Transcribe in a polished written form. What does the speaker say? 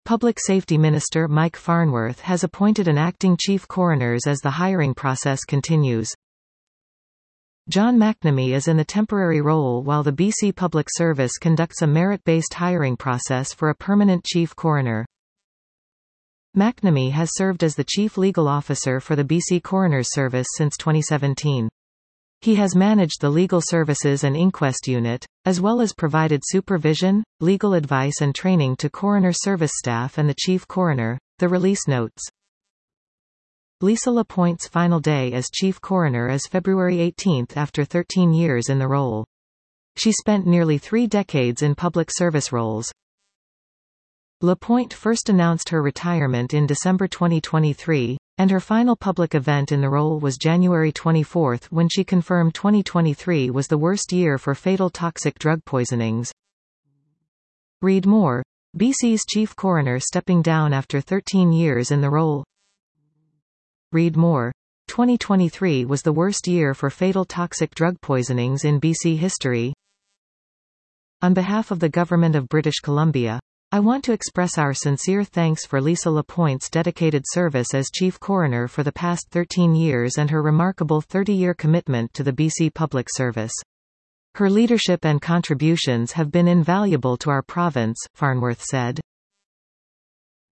Public Safety Minister Mike Farnworth has appointed an acting chief coroner as the hiring process continues. John McNamee is in the temporary role while the BC Public Service conducts a merit-based hiring process for a permanent chief coroner. McNamee has served as the Chief Legal Officer for the BC Coroner's Service since 2017. He has managed the Legal Services and Inquest Unit, as well as provided supervision, legal advice and training to coroner service staff and the chief coroner, the release notes. Lisa Lapointe's final day as chief coroner is February 18 after 13 years in the role. She spent nearly 3 decades in public service roles. Lapointe first announced her retirement in December 2023, and her final public event in the role was January 24 when she confirmed 2023 was the worst year for fatal toxic drug poisonings. Read more. BC's chief coroner stepping down after 13 years in the role. Read more. 2023 was the worst year for fatal toxic drug poisonings in BC history. On behalf of the Government of British Columbia, I want to express our sincere thanks for Lisa Lapointe's dedicated service as Chief Coroner for the past 13 years and her remarkable 30-year commitment to the BC Public Service. Her leadership and contributions have been invaluable to our province, Farnworth said.